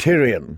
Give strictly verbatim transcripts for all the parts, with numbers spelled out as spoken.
Tyrion.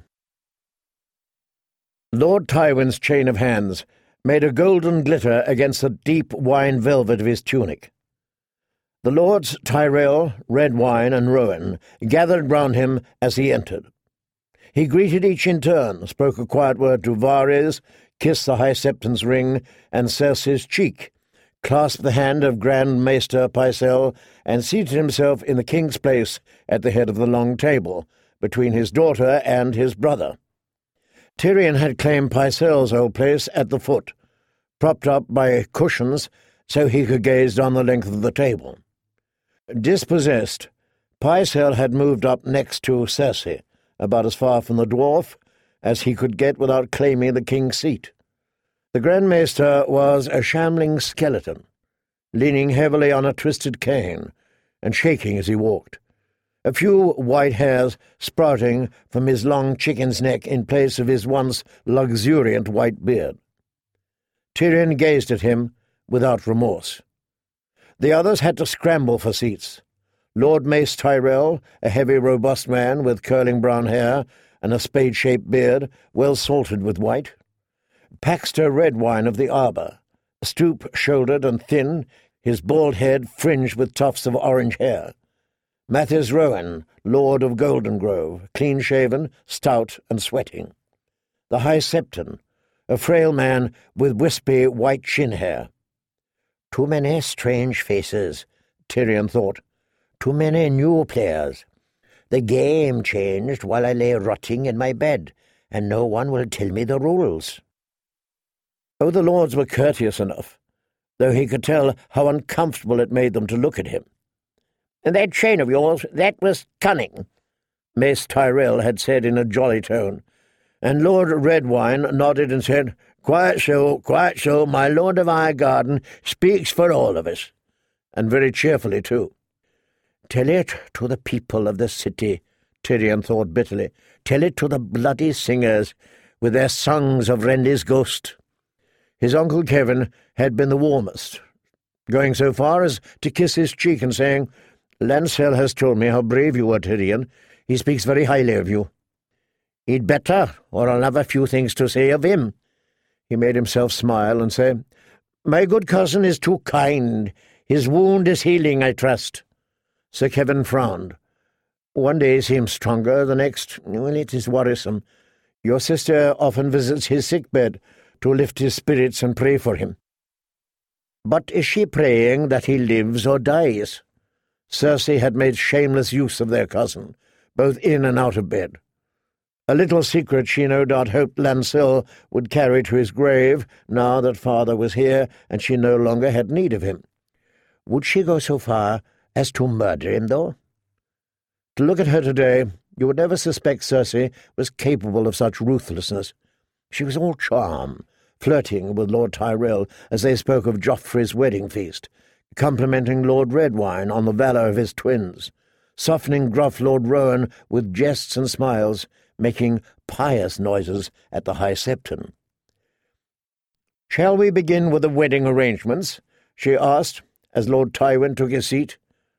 Lord Tywin's chain of hands made a golden glitter against the deep wine velvet of his tunic. The lords Tyrell, Redwyne, and Rowan gathered round him as he entered. He greeted each in turn, spoke a quiet word to Varys, kissed the High Septon's ring and Cersei's cheek, clasped the hand of Grand Maester Pycelle, and seated himself in the king's place at the head of the long table, between his daughter and his brother. Tyrion had claimed Pycelle's old place at the foot, propped up by cushions so he could gaze down the length of the table. Dispossessed, Pycelle had moved up next to Cersei, about as far from the dwarf as he could get without claiming the king's seat. The Grand Maester was a shambling skeleton, leaning heavily on a twisted cane and shaking as he walked, a few white hairs sprouting from his long chicken's neck in place of his once luxuriant white beard. Tyrion gazed at him without remorse. The others had to scramble for seats. Lord Mace Tyrell, a heavy, robust man with curling brown hair and a spade-shaped beard, well salted with white. Paxter Redwyne of the Arbor, stoop-shouldered and thin, his bald head fringed with tufts of orange hair. Mathis Rowan, Lord of Goldengrove, clean-shaven, stout, and sweating. The High Septon, a frail man with wispy white chin-hair. Too many strange faces, Tyrion thought. Too many new players. The game changed while I lay rotting in my bed, and no one will tell me the rules. Oh, the lords were courteous enough, though he could tell how uncomfortable it made them to look at him. "And that chain of yours, that was cunning," Mace Tyrell had said in a jolly tone, and Lord Redwyne nodded and said, "Quite so, quite so, my Lord of Highgarden speaks for all of us," and very cheerfully too. "Tell it to the people of the city," Tyrion thought bitterly. "Tell it to the bloody singers with their songs of Renly's ghost." His Uncle Kevin had been the warmest, going so far as to kiss his cheek and saying, "Lancel has told me how brave you were, Tyrion. He speaks very highly of you." "He'd better, or I'll have a few things to say of him." He made himself smile and say, "My good cousin is too kind. His wound is healing, I trust." Sir Kevin frowned. "One day he seems stronger, the next, well, it is worrisome. Your sister often visits his sickbed to lift his spirits and pray for him." "But is she praying that he lives or dies?" Cersei had made shameless use of their cousin, both in and out of bed. A little secret she no doubt hoped Lancel would carry to his grave, now that father was here and she no longer had need of him. Would she go so far as to murder him, though? To look at her today, you would never suspect Cersei was capable of such ruthlessness. She was all charm, flirting with Lord Tyrell as they spoke of Joffrey's wedding feast, complimenting Lord Redwyne on the valour of his twins, softening gruff Lord Rowan with jests and smiles, making pious noises at the High Septon. "Shall we begin with the wedding arrangements?" she asked, as Lord Tywin took his seat.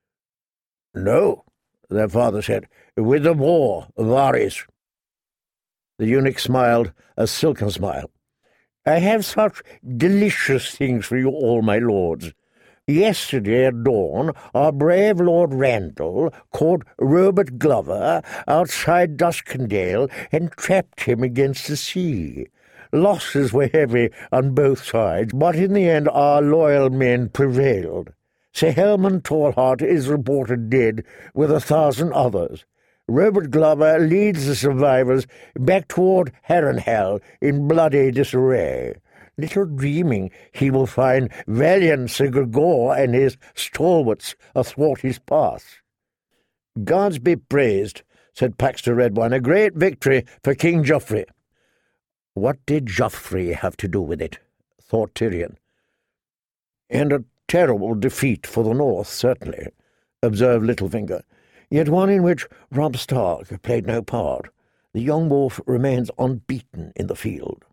"No," their father said, "with the war, Varys." The eunuch smiled a silken smile. "I have such delicious things for you all, my lords. Yesterday at dawn, our brave Lord Randall caught Robert Glover outside Duskendale and trapped him against the sea. Losses were heavy on both sides, but in the end our loyal men prevailed. Sir Helman Tallheart is reported dead, with a thousand others. Robert Glover leads the survivors back toward Harrenhal in bloody disarray, little dreaming he will find valiant Sir Gregor and his stalwarts athwart his path." "Gods be praised," said Paxter Redwyne. "A great victory for King Joffrey." "What did Joffrey have to do with it?" thought Tyrion. "And a terrible defeat for the North, certainly," observed Littlefinger, "yet one in which Robb Stark played no part. The young wolf remains unbeaten in the field."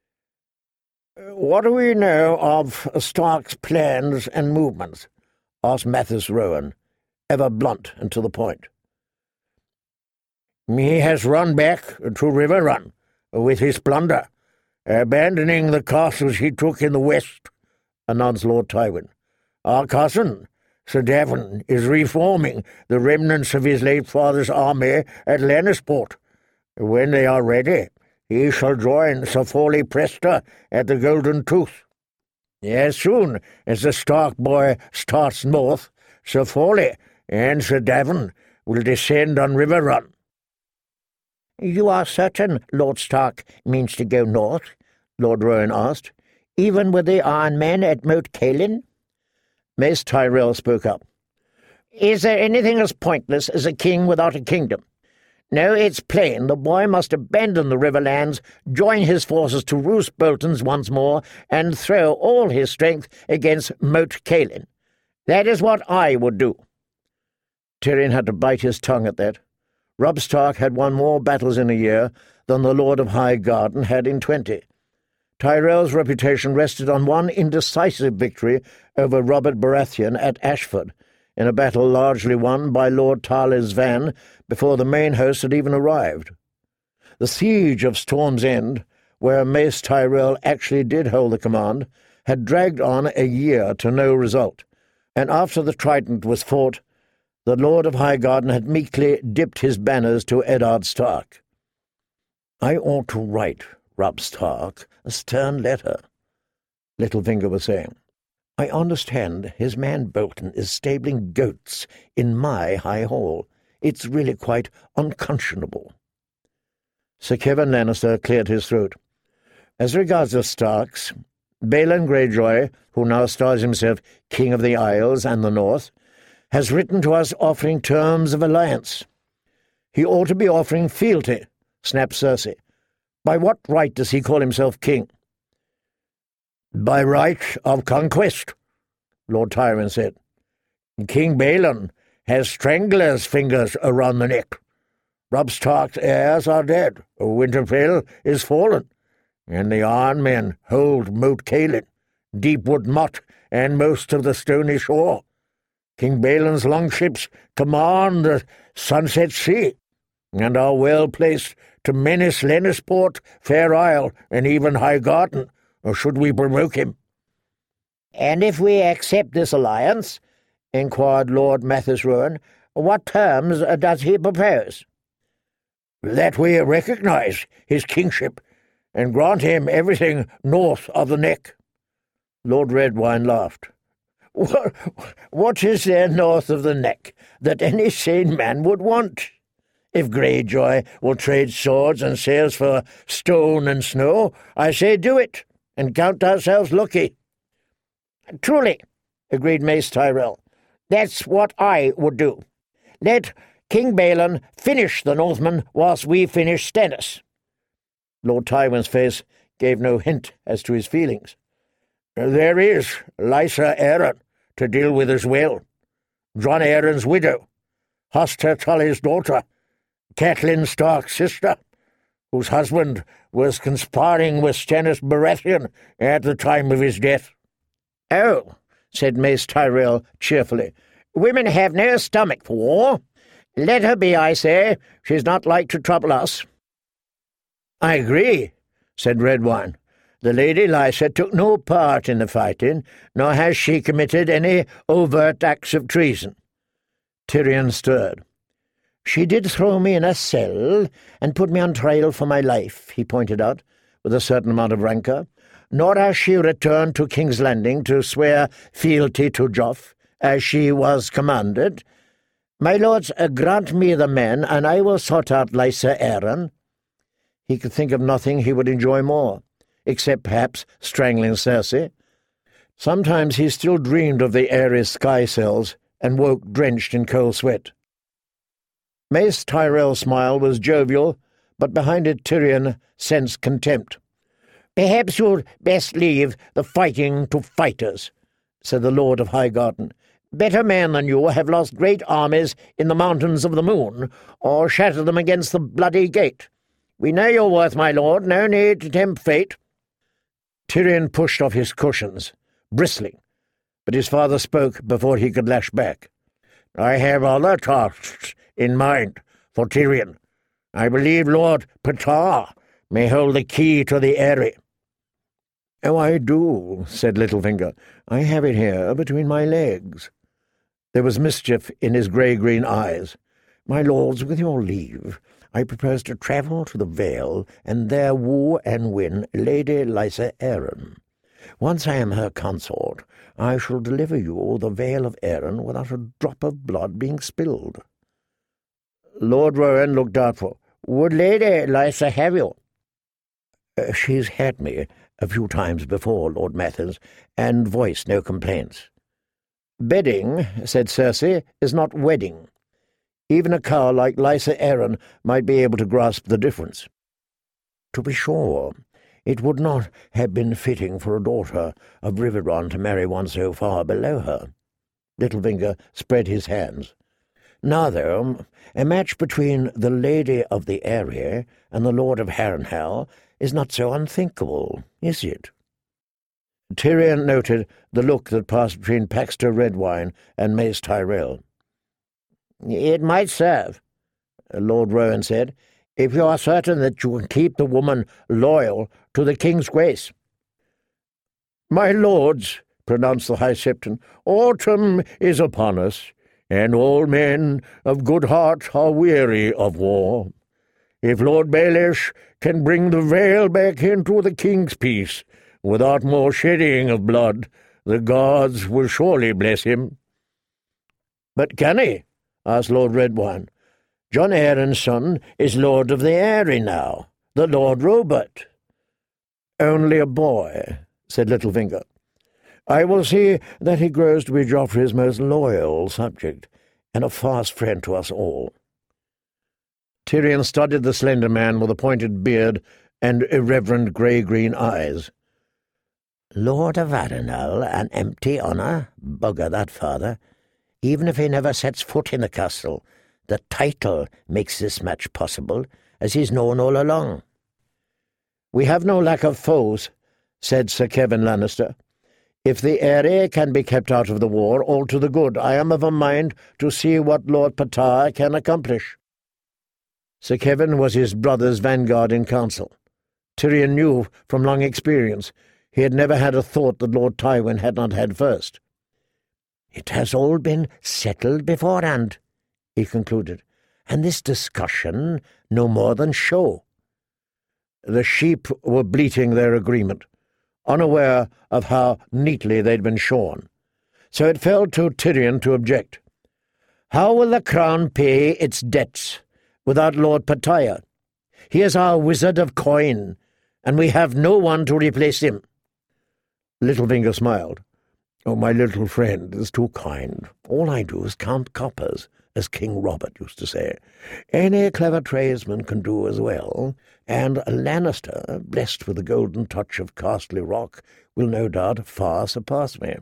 "What do we know of Stark's plans and movements?" asked Mathis Rowan, ever blunt and to the point. He has run back to River Run with his plunder, abandoning the castles he took in the west, announced Lord Tywin. Our cousin, Sir Davin, is reforming the remnants of his late father's army at Lannisport. When they are ready, he shall join Sir Forley Prester at the Golden Tooth. As soon as the Stark boy starts north, Sir Forley and Sir Davin will descend on River Run. You are certain Lord Stark means to go north? Lord Rowan asked. Even with the Iron Men at Moat Cailin? Mace Tyrell spoke up. Is there anything as pointless as a king without a kingdom? No, it's plain the boy must abandon the Riverlands, join his forces to Roose Bolton's once more, and throw all his strength against Moat Cailin. That is what I would do. Tyrion had to bite his tongue at that. Robb Stark had won more battles in a year than the Lord of Highgarden had in twenty. Tyrell's reputation rested on one indecisive victory over Robert Baratheon at Ashford, in a battle largely won by Lord Tarlis Van before the main host had even arrived. The siege of Storm's End, where Mace Tyrell actually did hold the command, had dragged on a year to no result, and after the Trident was fought, the Lord of Highgarden had meekly dipped his banners to Eddard Stark. I ought to write Robb Stark a stern letter, Littlefinger was saying. I understand his man Bolton is stabling goats in my high hall. It's really quite unconscionable. Sir Kevan Lannister cleared his throat. As regards the Starks, Balon Greyjoy, who now styles himself King of the Isles and the North, has written to us offering terms of alliance. He ought to be offering fealty, snapped Cersei. By what right does he call himself king? By right of conquest, Lord Tywin said. King Balon has strangler's fingers around the neck. Robb Stark's heirs are dead, Winterfell is fallen, and the Iron Men hold Moat Cailin, Deepwood Motte, and most of the Stony Shore. King Balon's longships command the Sunset Sea, and are well placed to menace Lannisport, Fair Isle, and even Highgarden, or should we provoke him? And if we accept this alliance, inquired Lord Mathis Rowan, what terms does he propose? That we recognise his kingship, and grant him everything north of the neck. Lord Redwyne laughed. What, what is there north of the neck that any sane man would want? If Greyjoy will trade swords and sails for stone and snow, I say do it, and count ourselves lucky. Truly, agreed Mace Tyrell, that's what I would do. Let King Balon finish the Northmen whilst we finish Stannis. Lord Tywin's face gave no hint as to his feelings. There is Lysa Arryn to deal with as well. Jon Arryn's widow, Hoster Tully's daughter, Catelyn Stark's sister, whose husband was conspiring with Stannis Baratheon at the time of his death. Oh, said Mace Tyrell cheerfully, women have no stomach for war. Let her be, I say. She's not like to trouble us. I agree, said Redwyne. The Lady Lysa took no part in the fighting, nor has she committed any overt acts of treason. Tyrion stirred. She did throw me in a cell and put me on trial for my life, he pointed out, with a certain amount of rancour. Nor has she returned to King's Landing to swear fealty to Joff, as she was commanded. My lords, uh, grant me the men, and I will sort out Lysa Arryn. He could think of nothing he would enjoy more, except perhaps strangling Cersei. Sometimes he still dreamed of the Aerys sky cells and woke drenched in cold sweat. Mace Tyrell's smile was jovial, but behind it Tyrion sensed contempt. Perhaps you'd best leave the fighting to fighters, said the Lord of Highgarden. Better men than you have lost great armies in the mountains of the moon, or shattered them against the bloody gate. We know your worth, my lord, no need to tempt fate. Tyrion pushed off his cushions, bristling, but his father spoke before he could lash back. I have other tasks in mind for Tyrion. I believe Lord Petard may hold the key to the Eyrie." "Oh, I do," said Littlefinger. "I have it here between my legs." There was mischief in his grey-green eyes. "My lords, with your leave, I propose to travel to the Vale and there woo and win Lady Lysa Arryn. Once I am her consort, I shall deliver you the Vale of Arryn without a drop of blood being spilled." Lord Rowan looked doubtful. "Would Lady Lysa have you?" Uh, "She's had me a few times before, Lord Mathers, and voiced no complaints." "Bedding," said Cersei, "is not wedding. Even a cow like Lysa Arryn might be able to grasp the difference." "To be sure, it would not have been fitting for a daughter of Riverrun to marry one so far below her." Littlefinger spread his hands. "Now, though, a match between the Lady of the Eyrie and the Lord of Harrenhal is not so unthinkable, is it?" Tyrion noted the look that passed between Paxter Redwine and Mace Tyrell. "It might serve," Lord Rowan said, "if you are certain that you can keep the woman loyal to the King's grace." "My lords," pronounced the High Septon, "autumn is upon us, and all men of good heart are weary of war. If Lord Baelish can bring the Vale back into the King's peace without more shedding of blood, the gods will surely bless him." "But can he?" asked Lord Redwine. "Jon Arryn's son is Lord of the Eyrie now, the Lord Robert." "Only a boy," said Littlefinger. "I will see that he grows to be Joffrey's most loyal subject, and a fast friend to us all." Tyrion studied the slender man with a pointed beard and irreverent grey-green eyes. "Lord of Harrenhal, an empty honour? Bugger that, father. Even if he never sets foot in the castle, the title makes this match possible, as he's known all along." "We have no lack of foes," said Sir Kevan Lannister. "If the Eyrie can be kept out of the war, all to the good. I am of a mind to see what Lord Petard can accomplish." Sir Kevan was his brother's vanguard in council. Tyrion knew from long experience he had never had a thought that Lord Tywin had not had first. "It has all been settled beforehand," he concluded, "and this discussion no more than show." The sheep were bleating their agreement, unaware of how neatly they'd been shorn. So it fell to Tyrion to object. "How will the crown pay its debts without Lord Petard? He is our wizard of coin, and we have no one to replace him." Littlefinger smiled. "Oh, my little friend is too kind. All I do is count coppers, as King Robert used to say. Any clever tradesman can do as well, and a Lannister, blessed with the golden touch of Castle Rock, will no doubt far surpass me."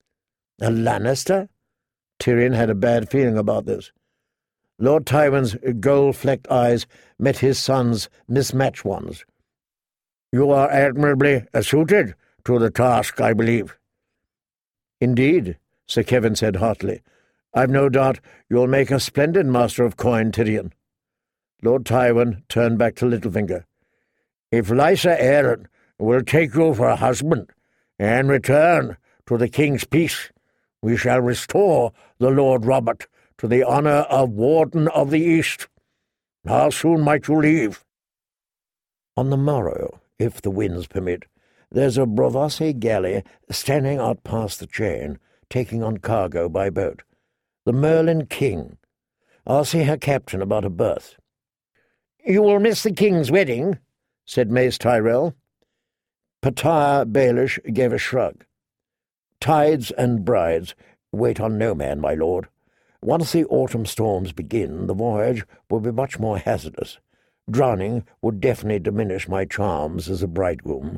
A Lannister? Tyrion had a bad feeling about this. Lord Tywin's gold-flecked eyes met his son's mismatched ones. "You are admirably suited to the task, I believe." "Indeed," Sir Kevan said heartily. "I've no doubt you'll make a splendid master of coin, Tyrion." Lord Tywin turned back to Littlefinger. "If Lysa Arryn will take you for a husband and return to the King's peace, we shall restore the Lord Robert to the honour of Warden of the East. How soon might you leave?" "On the morrow, if the winds permit. There's a Bravasi galley standing out past the chain, taking on cargo by boat. The Merlin King. I'll see her captain about a berth." "You will miss the King's wedding," said Mace Tyrell. Petard Baelish gave a shrug. "Tides and brides wait on no man, my lord. Once the autumn storms begin, the voyage will be much more hazardous. Drowning would definitely diminish my charms as a bridegroom."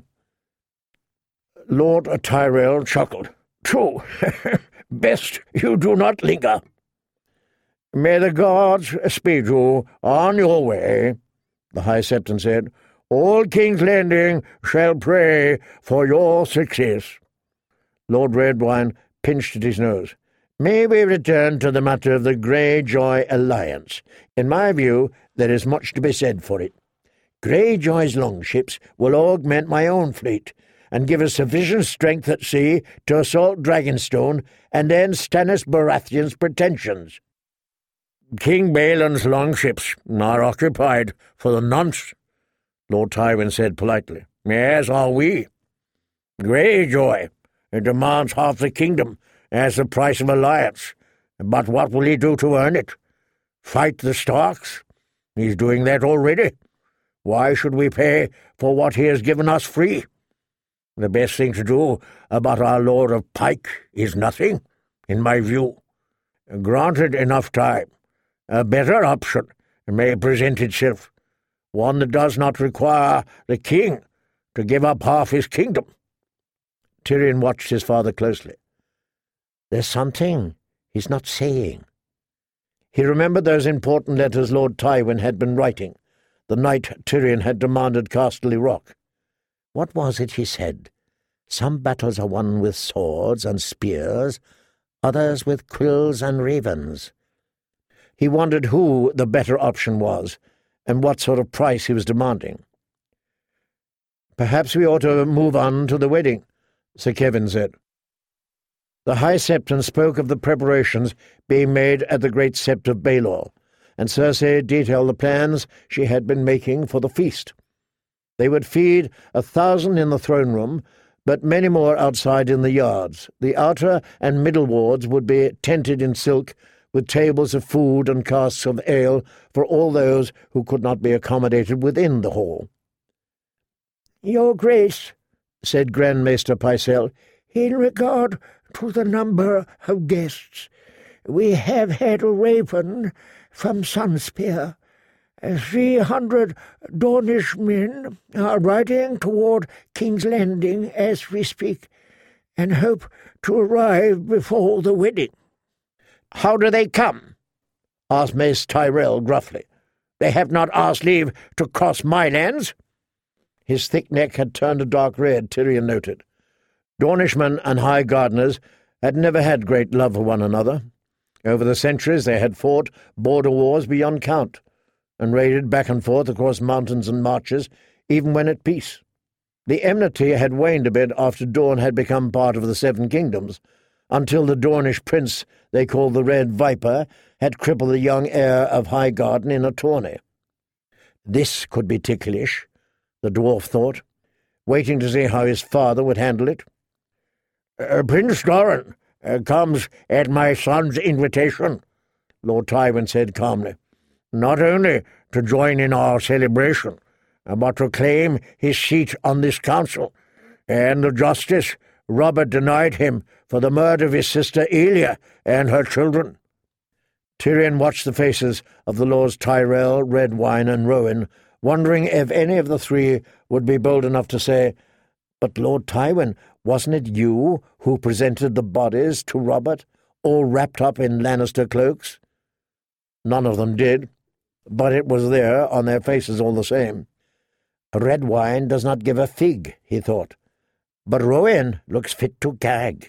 Lord Tyrell chuckled. "True. Best you do not linger." "May the gods speed you on your way," the High Septon said. "All King's Landing shall pray for your success." Lord Redwine pinched at his nose. "May we return to the matter of the Greyjoy alliance. In my view, there is much to be said for it. Greyjoy's longships will augment my own fleet, and give us sufficient strength at sea to assault Dragonstone and end Stannis Baratheon's pretensions. King Balon's longships are occupied for the nonce, Lord Tywin said politely. As are we. Greyjoy demands half the kingdom as the price of alliance, but what will he do to earn it? Fight the Starks? He's doing that already. Why should we pay for what he has given us free? The best thing to do about our Lord of Pike is nothing, in my view. Granted enough time, a better option may present itself, one that does not require the king to give up half his kingdom. Tyrion watched his father closely. There's something he's not saying. He remembered those important letters Lord Tywin had been writing, the night Tyrion had demanded Casterly Rock. What was it he said? Some battles are won with swords and spears, others with quills and ravens. He wondered who the better option was, and what sort of price he was demanding. Perhaps we ought to move on to the wedding, Sir Kevan said. The High Septon spoke of the preparations being made at the great Sept of Baelor, and Cersei detailed the plans she had been making for the feast. They would feed a thousand in the throne room, but many more outside in the yards. The outer and middle wards would be tented in silk, with tables of food and casks of ale for all those who could not be accommodated within the hall. "Your Grace," said Grand Maester Pycelle, "in regard to the number of guests, we have had a raven from Sunspear. Three hundred Dornish men are riding toward King's Landing as we speak, and hope to arrive before the wedding." "How do they come?" asked Mace Tyrell gruffly. "They have not asked leave to cross my lands." His thick neck had turned a dark red, Tyrion noted. Dornishmen and High Gardeners had never had great love for one another. Over the centuries they had fought border wars beyond count, and raided back and forth across mountains and marches, even when at peace. The enmity had waned a bit after Dorne had become part of the Seven Kingdoms, until the Dornish prince they called the Red Viper had crippled the young heir of Highgarden in a tourney. This could be ticklish, the dwarf thought, waiting to see how his father would handle it. Uh, Prince Doran uh, comes at my son's invitation, Lord Tywin said calmly, not only to join in our celebration, uh, but to claim his seat on this council, and the justice Robert denied him for the murder of his sister Elia and her children. Tyrion watched the faces of the Lords Tyrell, Redwine, and Rowan, wondering if any of the three would be bold enough to say, "But Lord Tywin, wasn't it you who presented the bodies to Robert, all wrapped up in Lannister cloaks?" None of them did, but it was there on their faces all the same. Redwine does not give a fig, he thought, but Rowan looks fit to gag.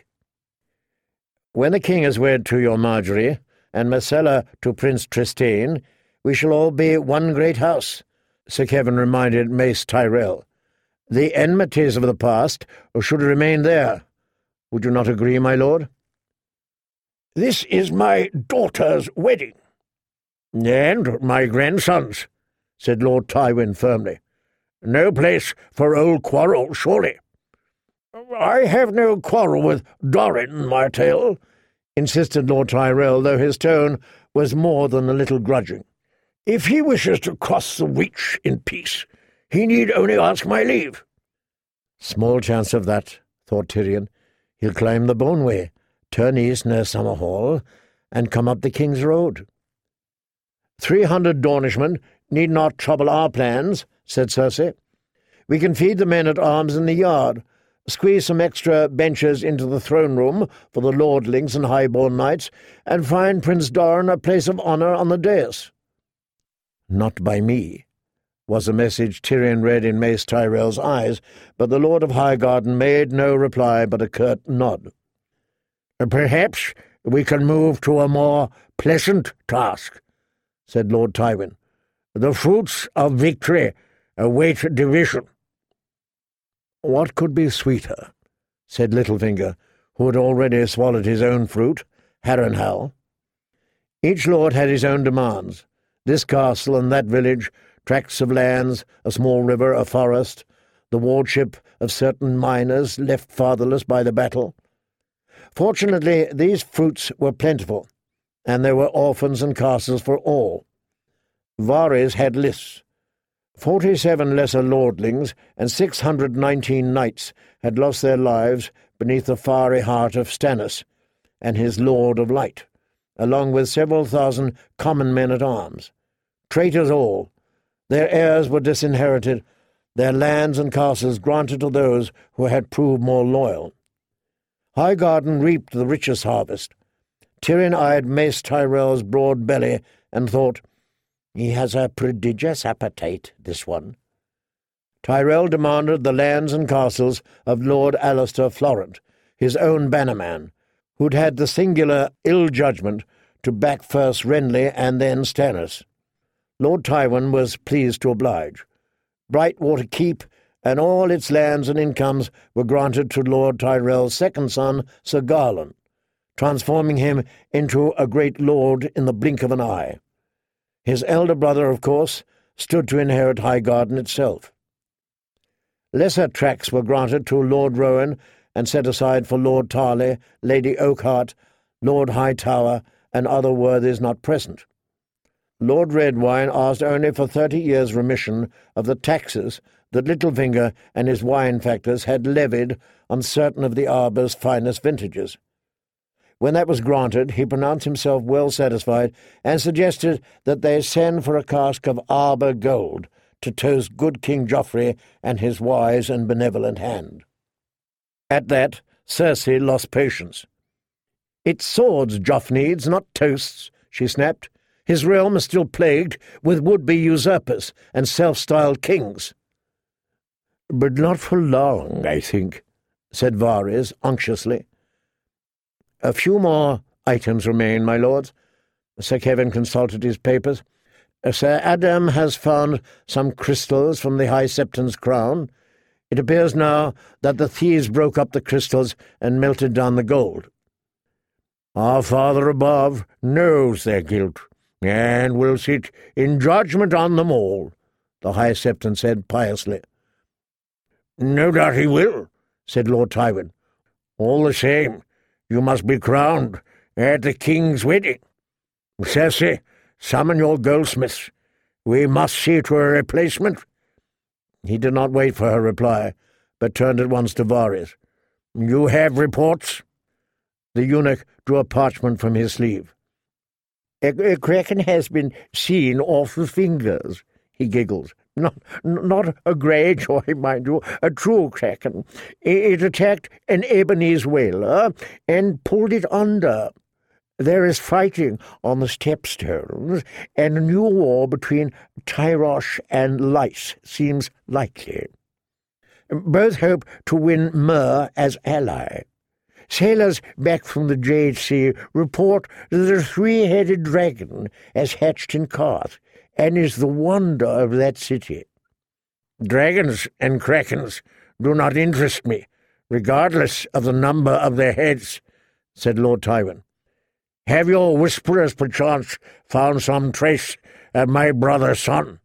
"When the king is wed to your Marjorie, and Myrcella to Prince Trystane, we shall all be one great house," Sir Kevan reminded Mace Tyrell. "The enmities of the past should remain there. Would you not agree, my lord?" "This is my daughter's wedding." "And my grandson's," said Lord Tywin firmly. "No place for old quarrels, surely." "I have no quarrel with Doran Martell," insisted Lord Tyrell, though his tone was more than a little grudging. "If he wishes to cross the Reach in peace, he need only ask my leave." Small chance of that, thought Tyrion. He'll climb the Boneway, turn east near Summerhall, and come up the King's Road. Three hundred Dornishmen need not trouble our plans," said Cersei. "We can feed the men at arms in the yard, squeeze some extra benches into the throne room for the lordlings and highborn knights, and find Prince Doran a place of honour on the dais." "Not by me," was a message Tyrion read in Mace Tyrell's eyes, but the Lord of Highgarden made no reply but a curt nod. "Perhaps we can move to a more pleasant task," said Lord Tywin. The fruits of victory await division." "What could be sweeter?" said Littlefinger, who had already swallowed his own fruit, Harrenhal. Each lord had his own demands. This castle and that village, tracts of lands, a small river, a forest, the wardship of certain miners left fatherless by the battle. Fortunately, these fruits were plentiful, and there were orphans and castles for all. Varys had lists. Forty-seven lesser lordlings and six hundred nineteen knights had lost their lives beneath the fiery heart of Stannis and his Lord of Light, along with several thousand common men-at-arms. Traitors all. Their heirs were disinherited, their lands and castles granted to those who had proved more loyal. Highgarden reaped the richest harvest. Tyrion eyed Mace Tyrell's broad belly and thought, "He has a prodigious appetite, this one." Tyrell demanded the lands and castles of Lord Alistair Florent, his own bannerman, who'd had the singular ill-judgment to back first Renly and then Stannis. Lord Tywin was pleased to oblige. Brightwater Keep and all its lands and incomes were granted to Lord Tyrell's second son, Sir Garland, transforming him into a great lord in the blink of an eye. His elder brother, of course, stood to inherit Highgarden itself. Lesser tracts were granted to Lord Rowan and set aside for Lord Tarley, Lady Oakhart, Lord Hightower, and other worthies not present. Lord Redwine asked only for thirty years' remission of the taxes that Littlefinger and his wine factors had levied on certain of the arbour's finest vintages. When that was granted, he pronounced himself well satisfied and suggested that they send for a cask of Arbour gold to toast good King Joffrey and his wise and benevolent hand. At that, Cersei lost patience. "It's swords Joff needs, not toasts," she snapped. "His realm is still plagued with would-be usurpers and self-styled kings." "But not for long, I think," said Varys unctuously. "A few more items remain, my lords." Sir Kevin consulted his papers. "Sir Adam has found some crystals from the High Septon's crown. It appears now that the thieves broke up the crystals and melted down the gold. Our Father above knows their guilt, and will sit in judgment on them all," the High Septon said piously. "No doubt he will," said Lord Tywin. "All the same, you must be crowned at the king's wedding. Cersei, summon your goldsmiths. We must see to a replacement." He did not wait for her reply, but turned at once to Varys. "You have reports?" The eunuch drew a parchment from his sleeve. A, a kraken has been seen off the fingers," he giggled. Not, not a Greyjoy, mind you, a true kraken. It attacked an Ebonese whaler and pulled it under. There is fighting on the stepstones, and a new war between Tyrosh and Lyce seems likely. Both hope to win Myr as ally. Sailors back from the Jade Sea report that a three-headed dragon has hatched in Karth and is the wonder of that city. Dragons and krakens do not interest me, regardless of the number of their heads, said Lord Tywin. Have your whisperers, perchance, found some trace of my brother's son?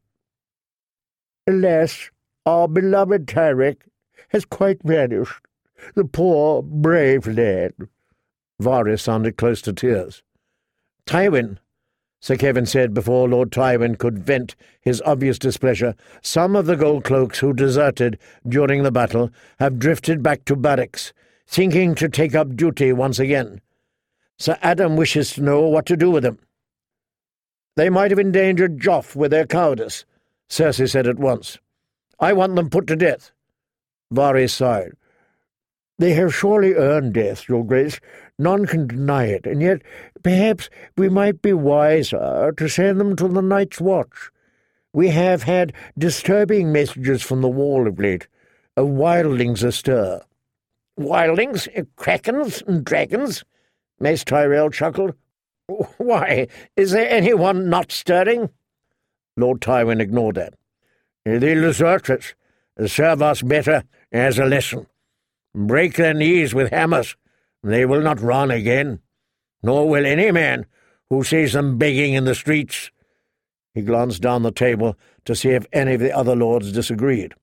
Alas, our beloved Tyrek has quite vanished. The poor, brave lad. Varys sounded close to tears. Tywin, Sir Kevin said before Lord Tywin could vent his obvious displeasure, some of the gold cloaks who deserted during the battle have drifted back to barracks, thinking to take up duty once again. Sir Adam wishes to know what to do with them. They might have endangered Joff with their cowardice, Cersei said at once. I want them put to death. Varys sighed. They have surely earned death, Your Grace. None can deny it, and yet perhaps we might be wiser to send them to the Night's Watch. We have had disturbing messages from the Wall of late, of wildlings astir. Wildlings? Krakens and dragons? Mace Tyrell chuckled. Why, is there anyone not stirring? Lord Tywin ignored that. "They'll desert us, serve us better as a lesson. Break their knees with hammers, they will not run again, nor will any man who sees them begging in the streets." He glanced down the table to see if any of the other lords disagreed.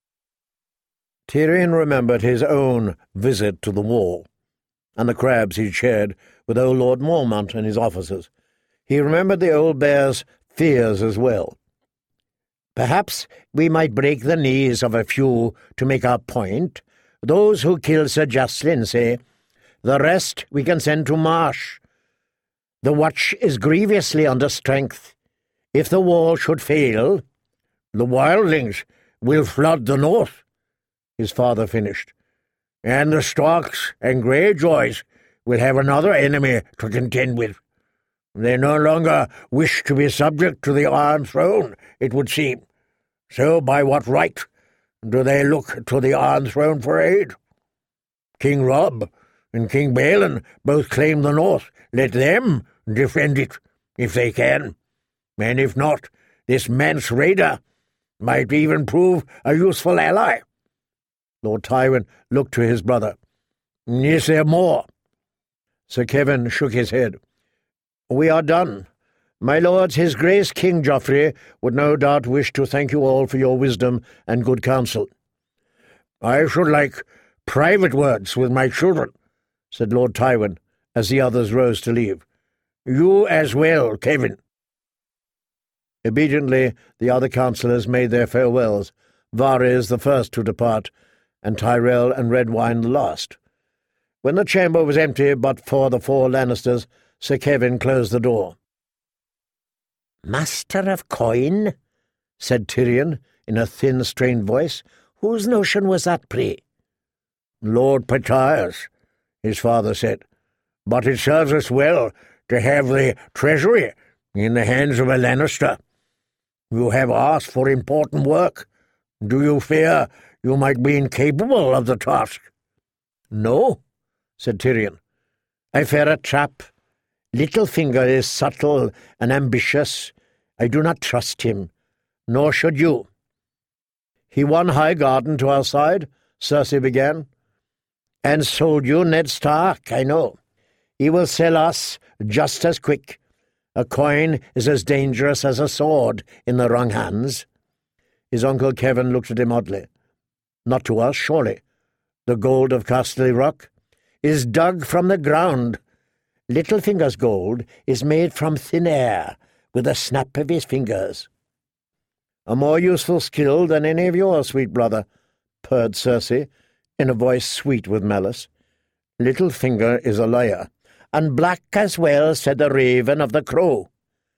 Tyrion remembered his own visit to the wall, and the crabs he'd shared with old Lord Mormont and his officers. He remembered the old bear's fears as well. "Perhaps we might break the knees of a few to make our point. Those who killed Sir Jacelyn, say. The rest we can send to Marsh. The watch is grievously under strength. If the wall should fail, the wildlings will flood the north," his father finished, "and the Starks and Greyjoys will have another enemy to contend with. They no longer wish to be subject to the Iron Throne, it would seem. So by what right do they look to the Iron Throne for aid? King Robb and King Balon both claim the north. Let them defend it, if they can. And if not, this Mance Rayder might even prove a useful ally." Lord Tywin looked to his brother. "Is there more?" Sir Kevin shook his head. "We are done. My lords, his grace King Joffrey would no doubt wish to thank you all for your wisdom and good counsel." "I should like private words with my children," said Lord Tywin, as the others rose to leave. "You as well, Kevin." Obediently, the other councillors made their farewells, Varys the first to depart, and Tyrell and Redwyne the last. When the chamber was empty but for the four Lannisters, Sir Kevin closed the door. "Master of coin," said Tyrion, in a thin, strained voice. "Whose notion was that, pray?" "Lord Pattaia's," his father said. "But it serves us well to have the treasury in the hands of a Lannister. You have asked for important work. Do you fear you might be incapable of the task?" "No," said Tyrion. "I fear a trap. Littlefinger is subtle and ambitious. I do not trust him, nor should you." "He won Highgarden to our side," Cersei began. "And sold you Ned Stark, I know. He will sell us just as quick. A coin is as dangerous as a sword in the wrong hands." His uncle Kevin looked at him oddly. "Not to us, surely. The gold of Casterly Rock is dug from the ground. Littlefinger's gold is made from thin air, with a snap of his fingers." "A more useful skill than any of yours, sweet brother," purred Cersei, in a voice sweet with malice. "Littlefinger is a liar." "And black as well," said the Raven of the Crow.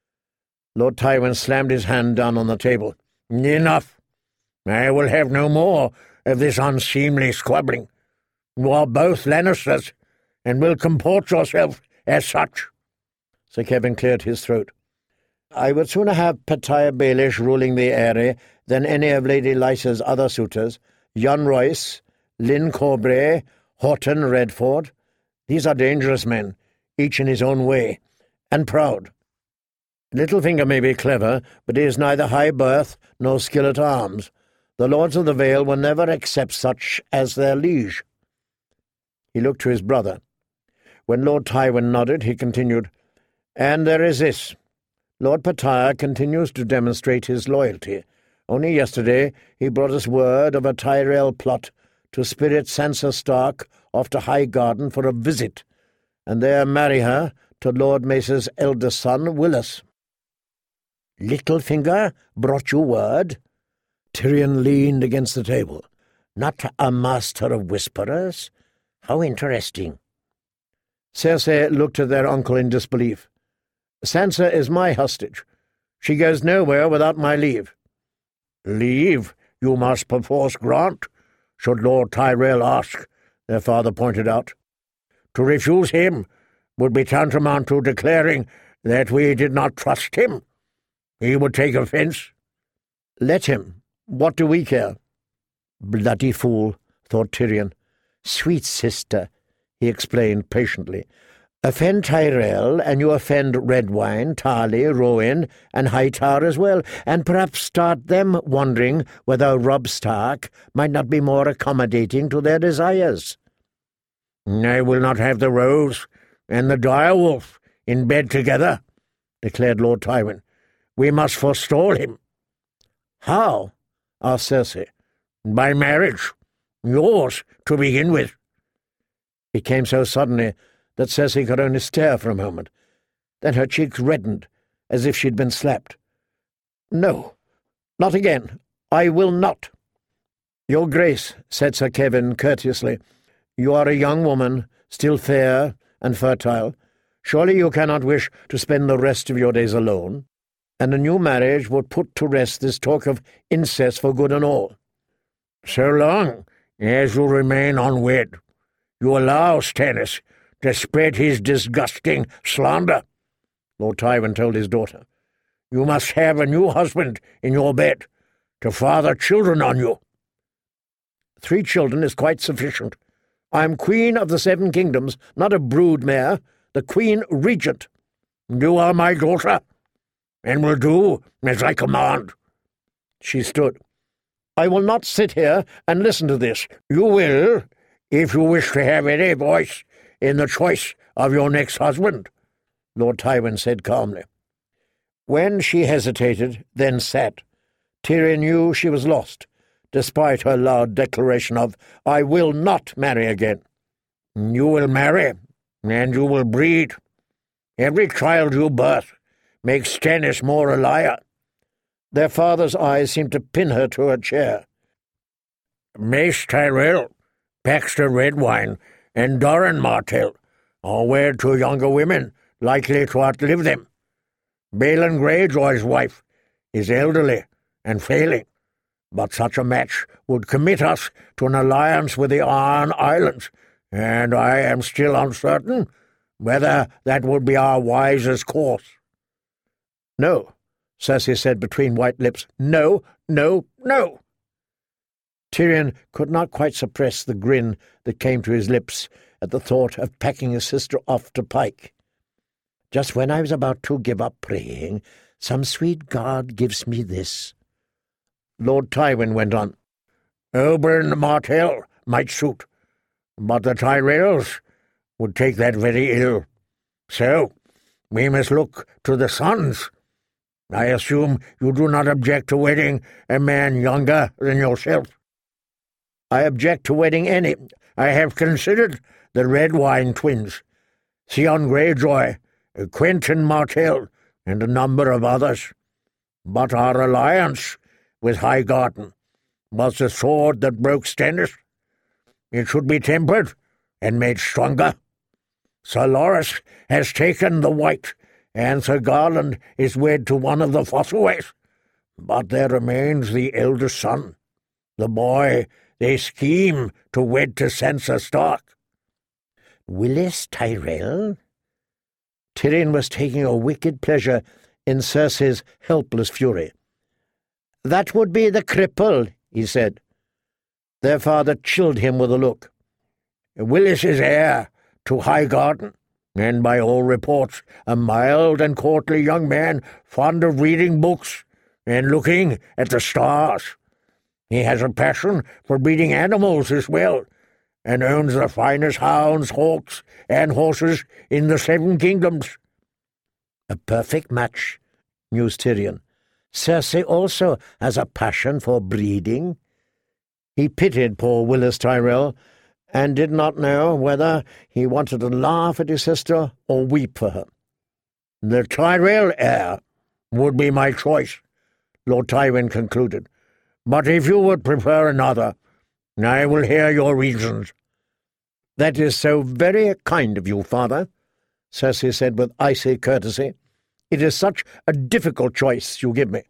Lord Tywin slammed his hand down on the table. "Enough! I will have no more of this unseemly squabbling. You are both Lannisters, and will comport yourself as such." Sir Kevin cleared his throat. "I would sooner have Pattaya Baelish ruling the Eyrie than any of Lady Lysa's other suitors, Jon Royce, Lyn Corbray, Horton Redford. These are dangerous men, each in his own way, and proud. Littlefinger may be clever, but he has neither high birth nor skill at arms. The Lords of the Vale will never accept such as their liege." He looked to his brother. When Lord Tywin nodded, he continued, "And there is this. Lord Pattaya continues to demonstrate his loyalty. Only yesterday he brought us word of a Tyrell plot to spirit Sansa Stark off to Highgarden for a visit, and there marry her to Lord Mace's eldest son, Willas." "Littlefinger brought you word?" Tyrion leaned against the table. "Not a master of whisperers? How interesting." Cersei looked at their uncle in disbelief. "Sansa is my hostage. She goes nowhere without my leave." "Leave you must perforce grant, should Lord Tyrell ask," their father pointed out. "To refuse him would be tantamount to declaring that we did not trust him. He would take offence." "Let him. What do we care?" "Bloody fool," thought Tyrion. "Sweet sister," he explained patiently, Offend Tyrell, and you offend Redwyne, Tarley, Rowan, and Hightower as well, and perhaps start them wondering whether Robb Stark might not be more accommodating to their desires. I will not have the Rose and the Direwolf in bed together, declared Lord Tywin. We must forestall him. How? asked Cersei. By marriage. Yours, to begin with. It came so suddenly that Cersei could only stare for a moment. Then her cheeks reddened, as if she'd been slapped. "No, not again. I will not." "Your Grace," said Sir Kevin courteously, "you are a young woman, still fair and fertile. Surely you cannot wish to spend the rest of your days alone, and a new marriage would put to rest this talk of incest for good and all." "So long as you remain unwed, you allow Stannis to spread his disgusting slander," Lord Tywin told his daughter. "You must have a new husband in your bed to father children on you." "Three children is quite sufficient. I am Queen of the Seven Kingdoms, not a brood-mare, the Queen Regent." "You are my daughter, and will do as I command." She stood. "I will not sit here and listen to this." "You will, if you wish to have any voice in the choice of your next husband," Lord Tywin said calmly. When she hesitated, then sat, Tyrion knew she was lost, despite her loud declaration of, "I will not marry again." "You will marry, and you will breed. Every child you birth makes Stannis more a liar." Their father's eyes seemed to pin her to her chair. "Mace Tyrell, Paxter Redwyne, and Doran Martell are wed to younger women likely to outlive them. Balon Greyjoy's wife is elderly and failing, but such a match would commit us to an alliance with the Iron Islands, and I am still uncertain whether that would be our wisest course." "No," Cersei said between white lips. "No, no, no." Tyrion could not quite suppress the grin that came to his lips at the thought of packing his sister off to Pike. "Just when I was about to give up praying, some sweet god gives me this." Lord Tywin went on. "Oberyn Martell might suit, but the Tyrells would take that very ill. So we must look to the sons. I assume you do not object to wedding a man younger than yourself." "I object to wedding any. I have considered the Redwyne twins, Theon Greyjoy, Quentyn Martell, and a number of others. But our alliance with Highgarden was the sword that broke Stannis. It should be tempered and made stronger. Sir Loras has taken the White, and Sir Garland is wed to one of the Fossways. But there remains the eldest son, the boy they scheme to wed to Sansa Stark." "Willis Tyrell?" Tyrion was taking a wicked pleasure in Cersei's helpless fury. "That would be the cripple," he said. Their father chilled him with a look. "Willis is heir to Highgarden, and by all reports a mild and courtly young man, fond of reading books and looking at the stars. He has a passion for breeding animals as well, and owns the finest hounds, hawks, and horses in the Seven Kingdoms." "A perfect match," mused Tyrion. "Cersei also has a passion for breeding." He pitied poor Willis Tyrell, and did not know whether he wanted to laugh at his sister or weep for her. "The Tyrell heir would be my choice," Lord Tywin concluded. "But if you would prefer another, I will hear your reasons." "That is so very kind of you, father," Cersei said with icy courtesy. "It is such a difficult choice you give me.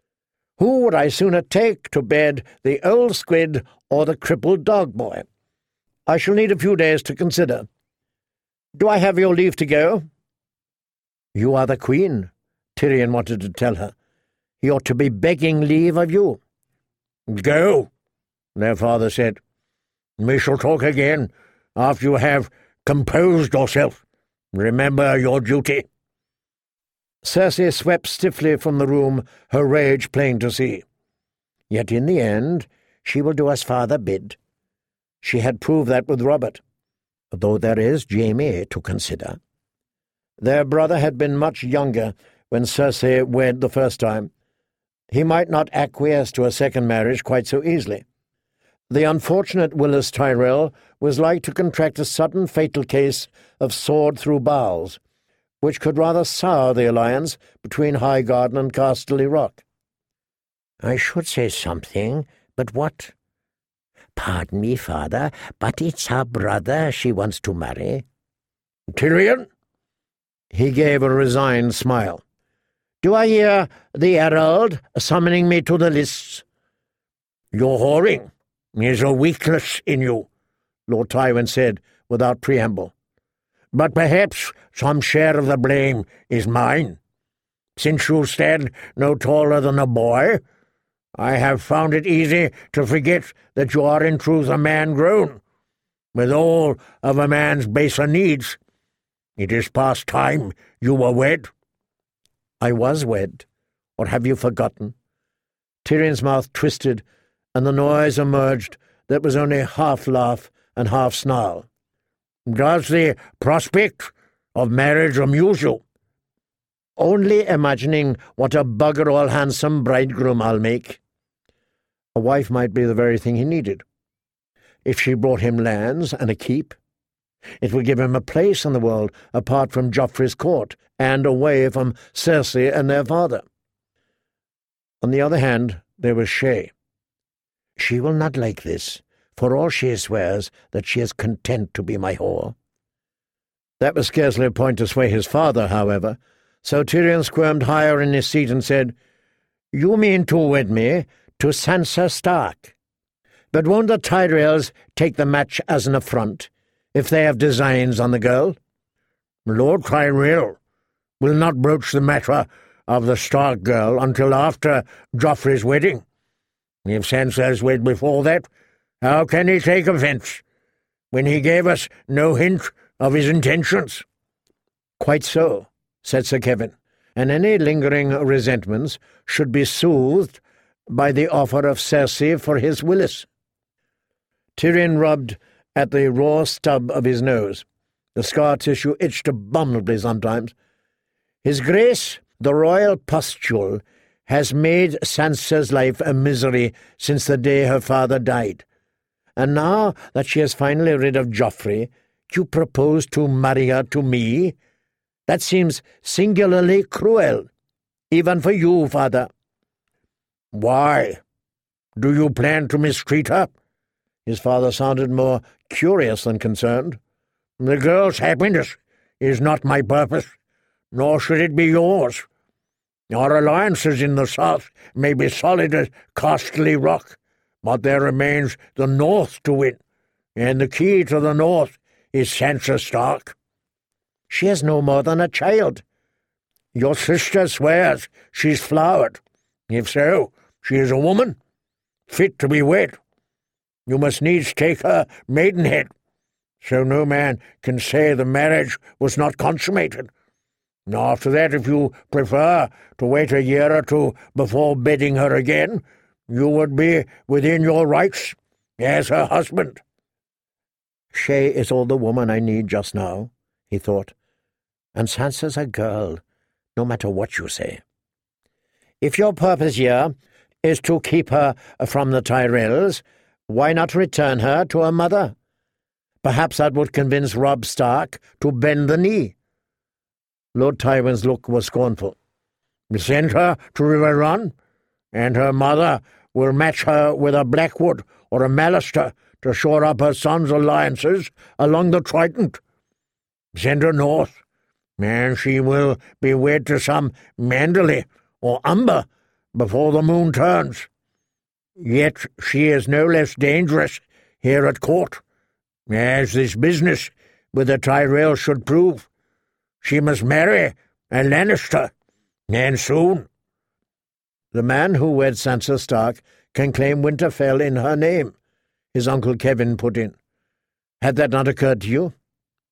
Who would I sooner take to bed, the old squid or the crippled dog-boy? I shall need a few days to consider. Do I have your leave to go?" "You are the Queen," Tyrion wanted to tell her. "He ought to be begging leave of you." "Go," their father said. "We shall talk again after you have composed yourself Remember your duty." Cersei swept stiffly from the room, her rage plain to see. Yet in the end she will do as father bid. She had proved that with Robert, though there is Jaime to consider. Their brother had been much younger when Cersei wed the first time. He might not acquiesce to a second marriage quite so easily. The unfortunate Willis Tyrell was like to contract a sudden fatal case of sword through bowels, which could rather sour the alliance between Highgarden and Casterly Rock. "I should say something, but what? Pardon me, father, but it's her brother she wants to marry." "Tyrion?" He gave a resigned smile. "Do I hear the herald summoning me to the lists?" "Your whoring is a weakness in you," Lord Tywin said without preamble. "But perhaps some share of the blame is mine. Since you stand no taller than a boy, I have found it easy to forget that you are in truth a man grown, with all of a man's baser needs. It is past time you were wed." "I was wed, or have you forgotten?" Tyrion's mouth twisted, and the noise emerged that was only half laugh and half snarl. "Does the prospect of marriage amuse you?" "Only imagining what a bugger all handsome bridegroom I'll make." A wife might be the very thing he needed. If she brought him lands and a keep, it would give him a place in the world apart from Joffrey's court and away from Cersei and their father. On the other hand, there was Shae. "She will not like this, for all she swears that she is content to be my whore." That was scarcely a point to sway his father, however, so Tyrion squirmed higher in his seat and said, "You mean to wed me to Sansa Stark? But won't the Tyrells take the match as an affront, if they have designs on the girl?" "Lord Tyrell will not broach the matter of the Stark girl until after Joffrey's wedding. If Sansa's wed before that, how can he take offence, when he gave us no hint of his intentions?" "Quite so," said Sir Kevin, "and any lingering resentments should be soothed by the offer of Cersei for his Willis." Tyrion rubbed at the raw stub of his nose. The scar tissue itched abominably sometimes. "His Grace, the royal pustule, has made Sansa's life a misery since the day her father died. And now that she is finally rid of Joffrey, you propose to marry her to me? That seems singularly cruel, even for you, father." "Why? Do you plan to mistreat her?" His father sounded more curious than concerned. "The girl's happiness is not my purpose, nor should it be yours. Our alliances in the south may be solid as Casterly Rock, but there remains the north to win, and the key to the north is Sansa Stark." "She is no more than a child." "Your sister swears she's flowered. If so, she is a woman, fit to be wed. You must needs take her maidenhead, so no man can say the marriage was not consummated. After that, if you prefer to wait a year or two before bidding her again, you would be within your rights as her husband." "Shae is all the woman I need just now," he thought, "and Sansa's a girl, no matter what you say. If your purpose here is to keep her from the Tyrells, why not return her to her mother? Perhaps that would convince Robb Stark to bend the knee." Lord Tywin's look was scornful. "Send her to River Run, and her mother will match her with a Blackwood or a Mallister to shore up her son's alliances along the Trident. Send her north, and she will be wed to some Manderley or Umber before the moon turns. Yet she is no less dangerous here at court, as this business with the Tyrell should prove. She must marry a Lannister, and soon." "The man who wed Sansa Stark can claim Winterfell in her name," his uncle Kevin put in. "Had that not occurred to you?"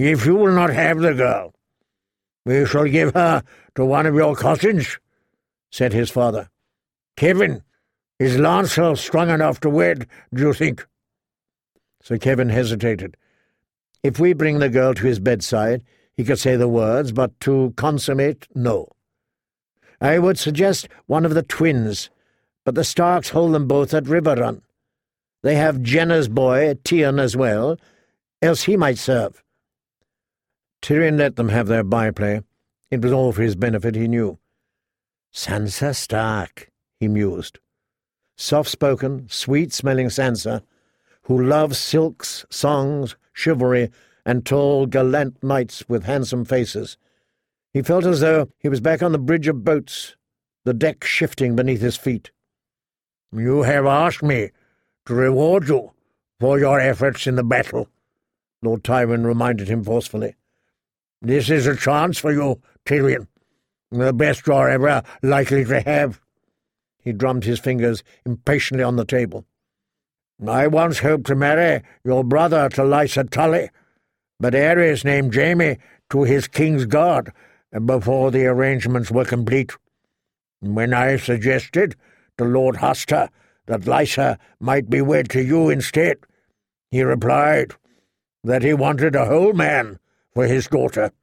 If you will not have the girl, we shall give her to one of your cousins, said his father. Kevin, is Lancel strong enough to wed, do you think? Sir Kevin hesitated. If we bring the girl to his bedside, he could say the words, but to consummate, no. I would suggest one of the twins, but the Starks hold them both at Riverrun. They have Jenna's boy, Tiernan, as well, else he might serve. Tyrion let them have their byplay. It was all for his benefit, he knew. Sansa Stark, he mused. Soft-spoken, sweet-smelling Sansa, who loves silks, songs, chivalry, and tall, gallant knights with handsome faces. He felt as though he was back on the bridge of boats, the deck shifting beneath his feet. You have asked me to reward you for your efforts in the battle, Lord Tywin reminded him forcefully. This is a chance for you, Tyrion, the best you're ever likely to have. He drummed his fingers impatiently on the table. I once hoped to marry your brother to Lysa Tully, but Aerys named Jaime to his king's guard before the arrangements were complete. When I suggested to Lord Huster that Lysa might be wed to you instead, he replied that he wanted a whole man for his daughter.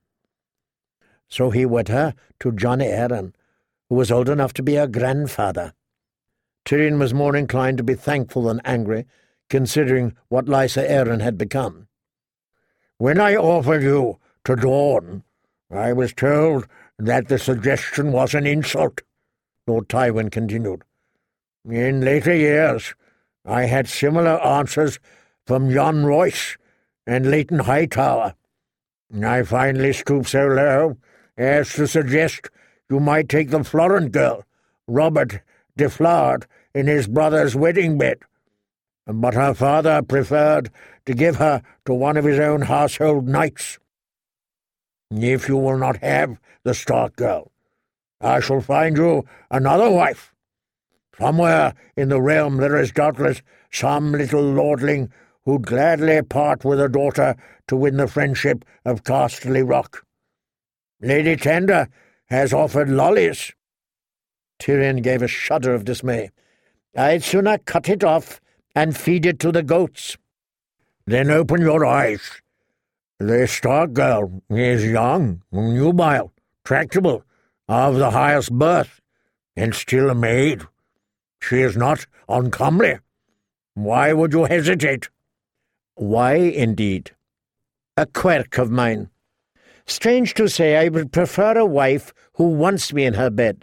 So he wed her to Jon Arryn, who was old enough to be her grandfather. Tyrion was more inclined to be thankful than angry, considering what Lysa Arryn had become. When I offered you to Dorne, I was told that the suggestion was an insult, Lord Tywin continued. In later years, I had similar answers from Jon Royce and Leighton Hightower. I finally stooped so low as to suggest you might take the Florent girl, Robert de Flard, in his brother's wedding bed, but her father preferred to give her to one of his own household knights. If you will not have the Stark girl, I shall find you another wife. Somewhere in the realm there is doubtless some little lordling who'd gladly part with a daughter to win the friendship of Casterly Rock. Lady Tenda has offered lollies. Tyrion gave a shudder of dismay. I'd sooner cut it off and feed it to the goats. Then open your eyes. The Stark girl is young, nubile, tractable, of the highest birth, and still a maid. She is not uncomely. Why would you hesitate? Why, indeed? A quirk of mine. Strange to say, I would prefer a wife who wants me in her bed.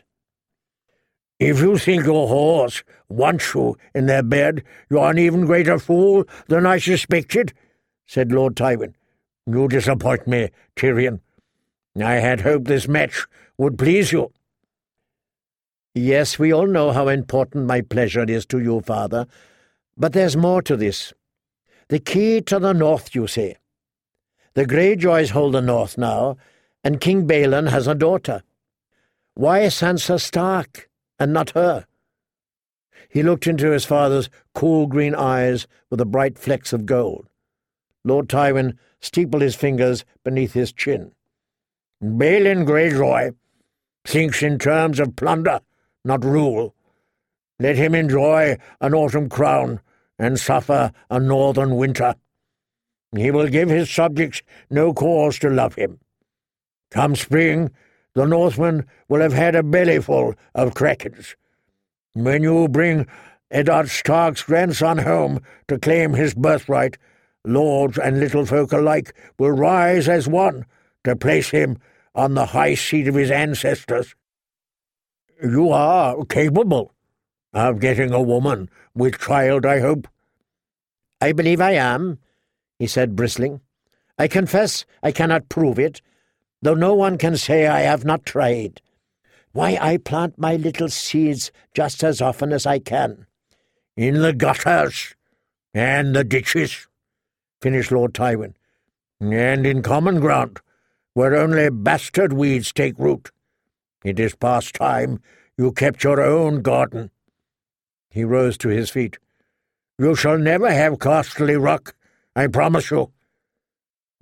If you think your whores want you in their bed, you are an even greater fool than I suspected, said Lord Tywin. You disappoint me, Tyrion. I had hoped this match would please you. Yes, we all know how important my pleasure is to you, father, but there's more to this. The key to the north, you say. The Greyjoys hold the north now, and King Balon has a daughter. Why Sansa Stark, and not her? He looked into his father's cool green eyes with the bright flecks of gold. Lord Tywin steepled his fingers beneath his chin. Balon Greyjoy thinks in terms of plunder, not rule. Let him enjoy an autumn crown and suffer a northern winter. He will give his subjects no cause to love him. Come spring, the Northmen will have had a bellyful of krakens. When you bring Eddard Stark's grandson home to claim his birthright, lords and little folk alike will rise as one to place him on the high seat of his ancestors. You are capable of getting a woman with child, I hope. I believe I am, he said, bristling. I confess I cannot prove it, though no one can say I have not tried. Why, I plant my little seeds just as often as I can. In the gutters and the ditches, finished Lord Tywin, and in common ground, where only bastard weeds take root. It is past time you kept your own garden. He rose to his feet. You shall never have Casterly Rock, I promise you.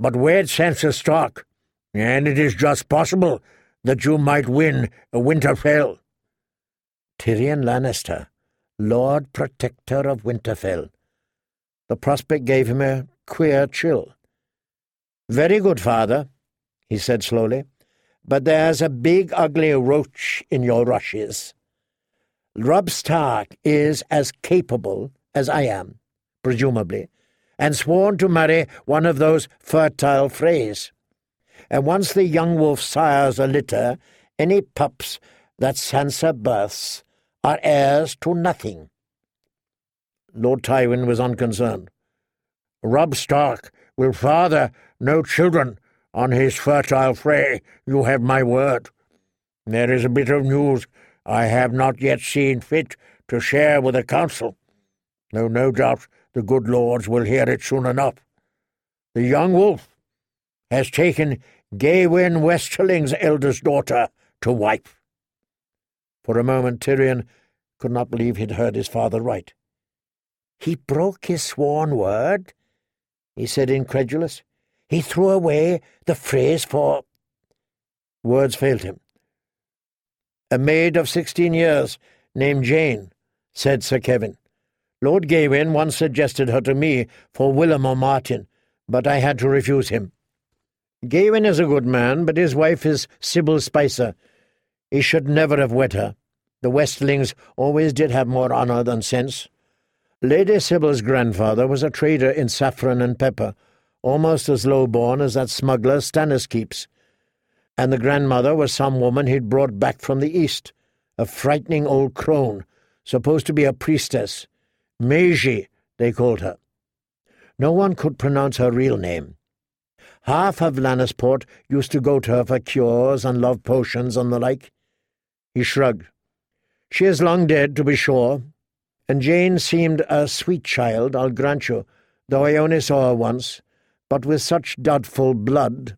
but wait Sansa Stark, and it is just possible that you might win a Winterfell." Tyrion Lannister, Lord Protector of Winterfell. The prospect gave him a queer chill. "Very good, father," he said slowly, "but there's a big ugly roach in your rushes. Robb Stark is as capable as I am, presumably, and sworn to marry one of those fertile Freys. And once the young wolf sires a litter, any pups that Sansa births are heirs to nothing." Lord Tywin was unconcerned. "Robb Stark will father no children on his fertile Frey, you have my word. There is a bit of news I have not yet seen fit to share with the council, though no doubt the good lords will hear it soon enough. The young wolf has taken Gawain Westerling's eldest daughter to wife." For a moment Tyrion could not believe he'd heard his father right. "He broke his sworn word?" he said, incredulous. "He threw away the phrase for—" Words failed him. "A maid of sixteen years, named Jane," said Sir Kevin. "Lord Gawain once suggested her to me for Willem or Martin, but I had to refuse him. Gawain is a good man, but his wife is Sybil Spicer. He should never have wed her. The Westerlings always did have more honour than sense. Lady Sybil's grandfather was a trader in saffron and pepper, almost as low-born as that smuggler Stannis keeps. And the grandmother was some woman he'd brought back from the east, a frightening old crone, supposed to be a priestess. Magi, they called her. No one could pronounce her real name. Half of Lannisport used to go to her for cures and love potions and the like." He shrugged. "She is long dead, to be sure, and Jane seemed a sweet child, I'll grant you, though I only saw her once, but with such doubtful blood."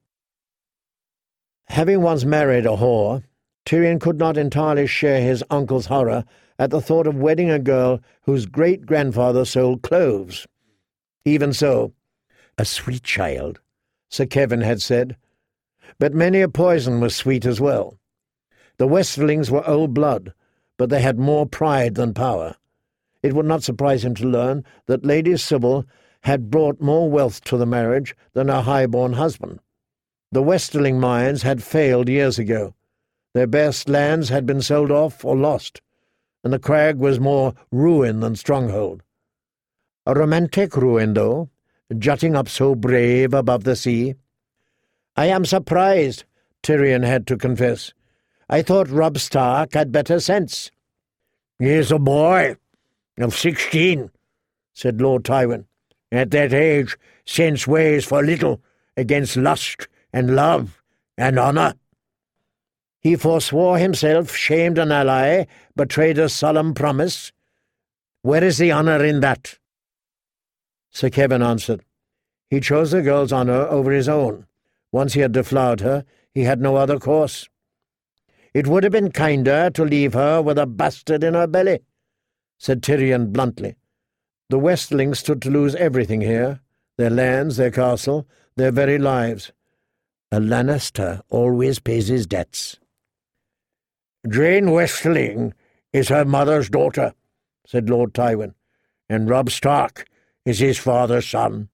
Having once married a whore, Tyrion could not entirely share his uncle's horror at the thought of wedding a girl whose great-grandfather sold cloves. Even so, "A sweet child," Sir Kevin had said, but many a poison was sweet as well. The Westerlings were old blood, but they had more pride than power. It would not surprise him to learn that Lady Sybil had brought more wealth to the marriage than her high-born husband. The Westerling mines had failed years ago. Their best lands had been sold off or lost, and the crag was more ruin than stronghold. A romantic ruin, though, jutting up so brave above the sea. "I am surprised," Tyrion had to confess. "I thought Robb Stark had better sense." "He is a boy of sixteen," said Lord Tywin. "At that age, sense weighs for little against lust and love and honour." "He forswore himself, shamed an ally, betrayed a solemn promise. Where is the honour in that?" Sir Kevin answered. "He chose the girl's honour over his own. Once he had deflowered her, he had no other course. It would have been kinder to leave her with a bastard in her belly," said Tyrion bluntly. The Westerlings stood to lose everything here, their lands, their castle, their very lives. "A Lannister always pays his debts." "Jane Westerling is her mother's daughter," said Lord Tywin, "and Robb Stark is his father's son."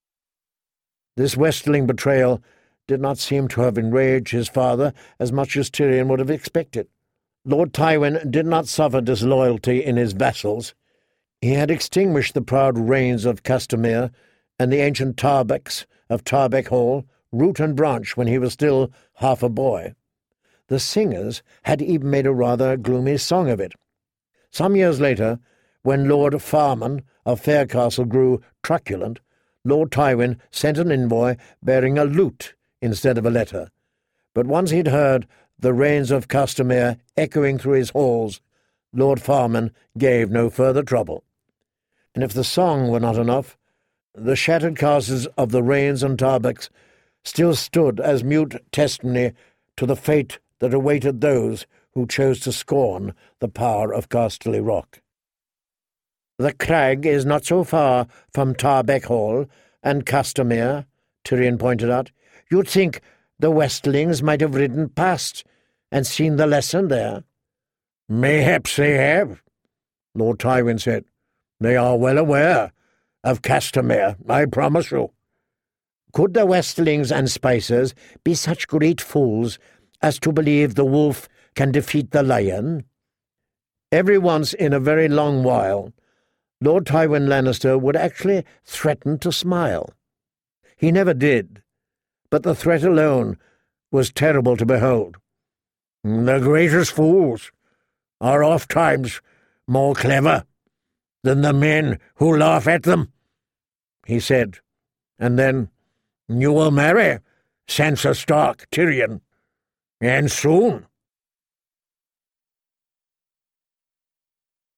This Westerling betrayal did not seem to have enraged his father as much as Tyrion would have expected. Lord Tywin did not suffer disloyalty in his vassals. He had extinguished the proud reigns of Castamere and the ancient Tarbecks of Tarbeck Hall, root and branch, when he was still half a boy. The singers had even made a rather gloomy song of it. Some years later, when Lord Farman of Faircastle grew truculent, Lord Tywin sent an envoy bearing a lute instead of a letter. But once he'd heard the reigns of Castamere echoing through his halls, Lord Farman gave no further trouble. And if the song were not enough, the shattered castles of the Rains and Tarbecks still stood as mute testimony to the fate that awaited those who chose to scorn the power of Casterly Rock. "The crag is not so far from Tarbeck Hall and Castamere," Tyrion pointed out. "You'd think the Westlings might have ridden past and seen the lesson there." "Mayhaps they have," Lord Tywin said. "They are well aware of Castamere, I promise you." "Could the Westlings and Spicers be such great fools as to believe the wolf can defeat the lion?" Every once in a very long while, Lord Tywin Lannister would actually threaten to smile. He never did, but the threat alone was terrible to behold. "The greatest fools are oft-times more clever than the men who laugh at them," he said, and then, "You will marry Sansa Stark, Tyrion, and soon."